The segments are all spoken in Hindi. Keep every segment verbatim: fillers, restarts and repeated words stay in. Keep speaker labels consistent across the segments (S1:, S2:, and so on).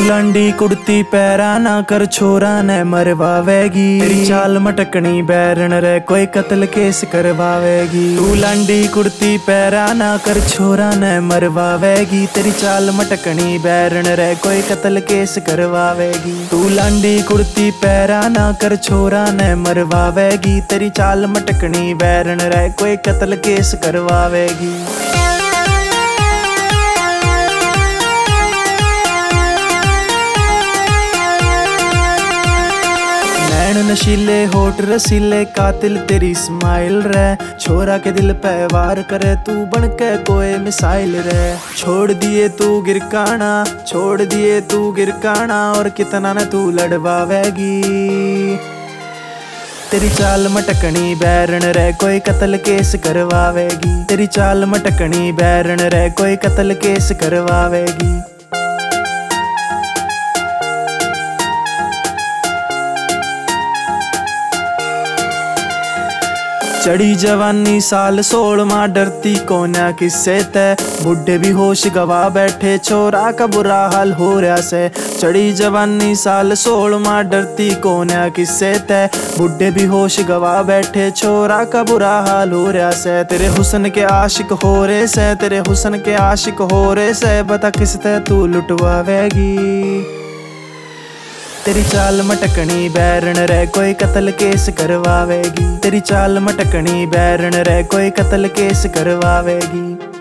S1: लांडी कुड़ती पैरा ना कर छोरा ने मरवावेगी। तेरी चाल मटकनी बैरन रे कोई कत्ल केस करवावेगी। तू लांडी कुड़ती पैरा ना कर छोरा ने मरवावेगी। तेरी चाल मटकनी बैरन रे कोई कत्ल केस करवावेगी। तू लांडी कुड़ती पैरा ना कर छोरा ने मरवावेगी। तेरी चाल मटकनी बैरन रे कोई कत्ल केस करवावेगी। नैन नशीले होठ रसीले कातिल तेरी स्माइल रे। छोरा के दिल पे वार करे तू बन के कोई मिसाइल रे। छोड़ दिए तू गिरकाना छोड़ दिए तू गिरकाना और कितना न तू लड़वावेगी। तेरी चाल मटकनी बैरन रे कोई कत्ल केस करवावेगी। तेरी चाल मटकनी बैरन रे कोई कत्ल केस करवावेगी। चढ़ी जवानी साल सोलमा डरती कोन्या किससे तय। बुढ़े भी होश गवा बैठे छोरा का बुरा हाल हो रहा से। चढ़ी जवानी साल सोलमा डरती कोन्या किससे तय। बुढ़े भी होश गवा बैठे छोरा का बुरा हाल हो रहा से। तेरे हुस्न के आशिक हो रे से तेरे हुस्न के आशिक हो रे से बता किस ते तू लुटवावेगी। तेरी चाल मटकनी बैरन रे कोई कत्ल केस करवावेगी। तेरी चाल मटकनी बैरन रे कोई कत्ल केस करवावेगी।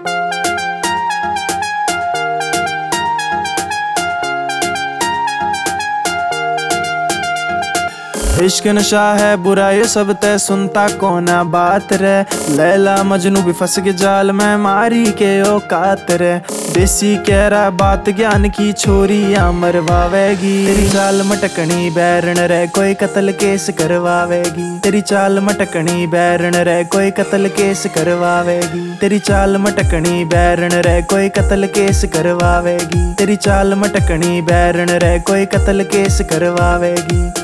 S1: इश्क नशा है बुरा ये सब तय सुनता कोना बात रे। लैला मजनू भी फंस के जाल में मारी के औकात रे। देसी कह रहा बात ज्ञान की छोरी या मरवावेगी। तेरी चाल मटकनी बैरन रे कोई कत्ल केस करवावेगी। तेरी चाल मटकनी बैरन रे कोई कत्ल केस करवावेगी। तेरी चाल मटकनी बैरन रे कोई कत्ल केस करवावेगी। तेरी चाल मटकनी बैरन रे कोई कत्ल केस करवावेगी।